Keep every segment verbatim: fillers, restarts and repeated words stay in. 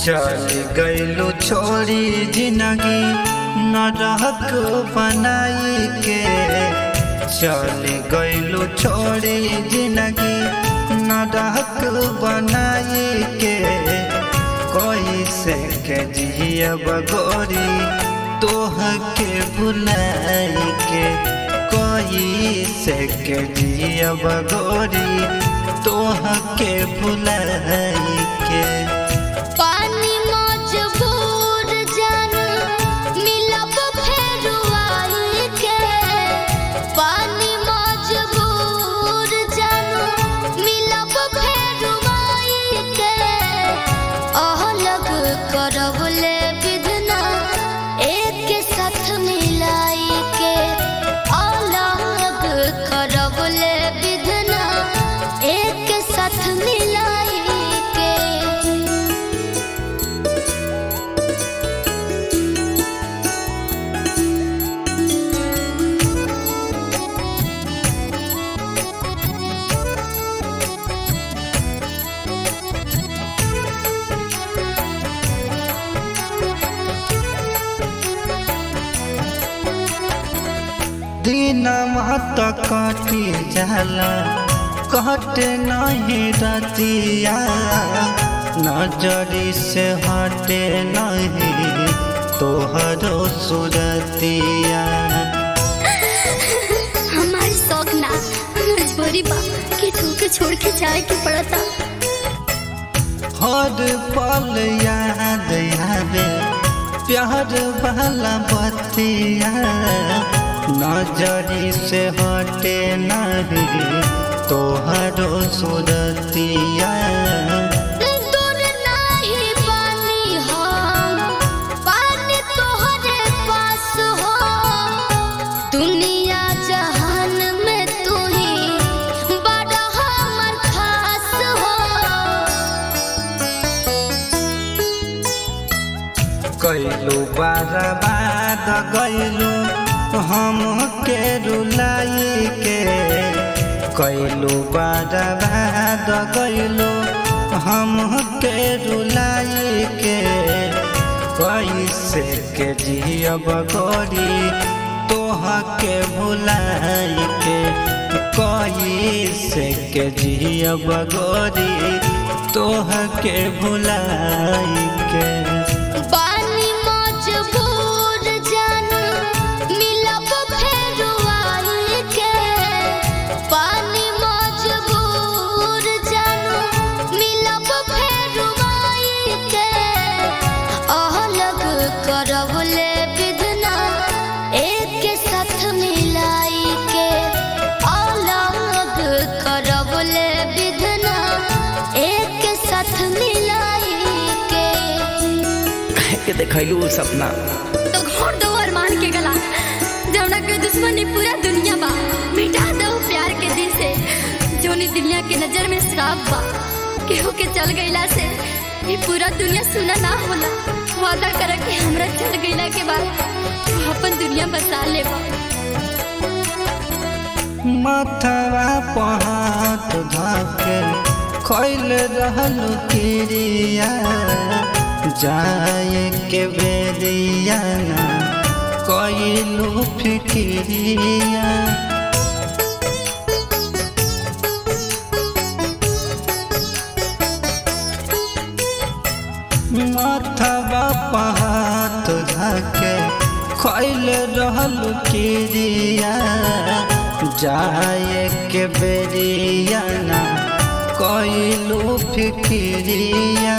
चल गइलू छोड़ी जिंदगी नरक बनाई के, चल गइलू छोड़ी जिंदगी नरक बनाई के। कोई से के जियब गोरी तोह के भुलाई के, कोई से के जियब गोरी तोह के भुलाई के। पानी मजबूर जान मिलब फेरू आई के, पानी मजबूर जान मिलब फेरू आई के। अलग करब ले विधना एक साथ मिलाई के, अलग करब ले विधना एक साथ मिलाई के। दिन मत कटी जाला कटे नहीं रतिया, नजरी से हटे नहीं तोहरो सुरतिया। हमारी शौक ना मजबूरी बा कि तोके छोड़ के जाए के पड़ता। हर पल याद आवे प्यार वाला बतिया, नजरी से हटे नहीं तोहरो सुरतिया। दूर नहीं पानी हम पानी तोहरे पास हो, दुनिया जहान में तू ही बड़ा हमर खास हो। कैलू बर्बाद गइलू हम के रुलाई के, कैलू बर्बाद गइलू हम के रुलाई के। कैसे के जियब गोरी तोह के भुलाई के, कैसे के जियब गोरी तोह के भुलाई के। पानी मजबूर जान मिलब फेरू आई के, पानी मजबूर जान मिलब फेरू आई के। अलग करब ले विधना एक साथ मिलाई के, अलग करब ले विधना एक साथ मिलाई के। के देखलू सपना तो घोर दो अरमान के गला जौना के दुश्मनी पूरा दुनिया बा, मिटा दो प्यार के दिल से जोनी दुनिया के नजर में श्राप बा। केहू के चल गईला से ये पूरा दुनिया सुना ना होला। वादा कर के हमरा चल गईला के बाद तू अपन दुनिया बसा ले बा। माथवा पहात धके खैल रहलू किरिया, जाए के बेरिया कैलू फिकिरिया। माथवा पहात धके खैल रहलू किरिया, जाए के बेरिया कैलू फिकिरिया।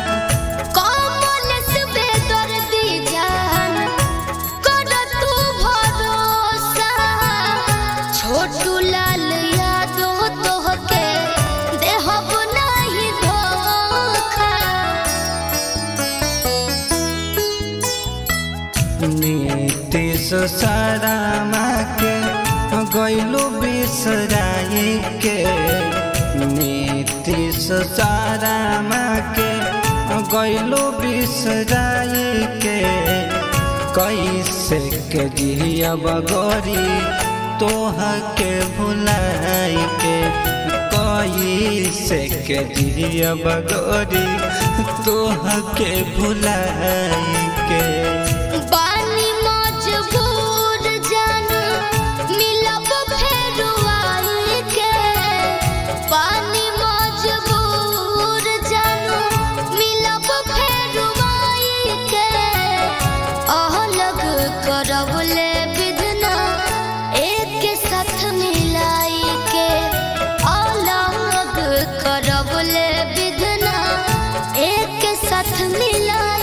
छोटू लाल यादो तोहके देहब नहीं धोखा। नीतीश शर्मा के गइलू बिसराई के, नीतीश शर्मा के गइलू बिसराई के। कैसे के जियब गोरी तोह के भुलाई के, कैसे के जियब गोरी तोहके भुलाई के बानी मजबूर जानू मिलब फेर आई के बानी मजबूर जानू मिलब फेर आई के अलग करवले बिदना एक साथ मिलाई के अलग करवले बिदना एक साथ मिलाई